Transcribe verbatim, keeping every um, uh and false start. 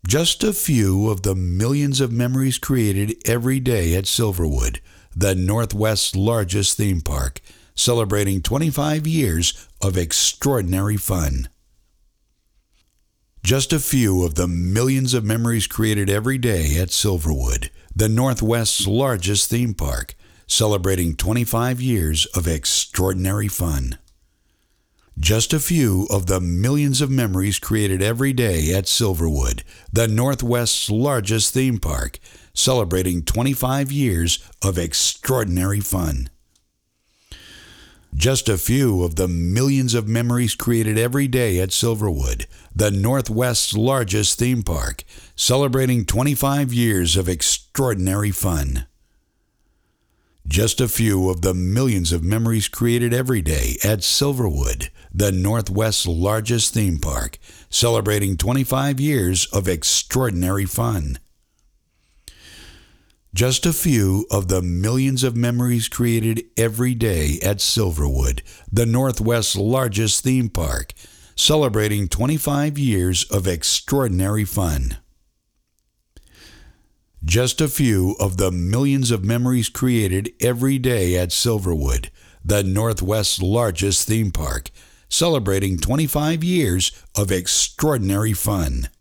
Just a few of the millions of memories created every day at Silverwood, the Northwest's largest theme park, celebrating twenty-five years of extraordinary fun. Just a few of the millions of memories created every day at Silverwood, the Northwest's largest theme park, celebrating twenty-five years of extraordinary fun. Just a few of the millions of memories created every day at Silverwood, the Northwest's largest theme park, celebrating twenty-five years of extraordinary fun. Just a few of the millions of memories created every day at Silverwood, the Northwest's largest theme park, celebrating twenty-five years of extraordinary fun. Just a few of the millions of memories created every day at Silverwood, the Northwest's largest theme park, celebrating twenty-five years of extraordinary fun. Just a few of the millions of memories created every day at Silverwood, the Northwest's largest theme park, celebrating twenty-five years of extraordinary fun. Just a few of the millions of memories created every day at Silverwood, the Northwest's largest theme park, celebrating twenty-five years of extraordinary fun.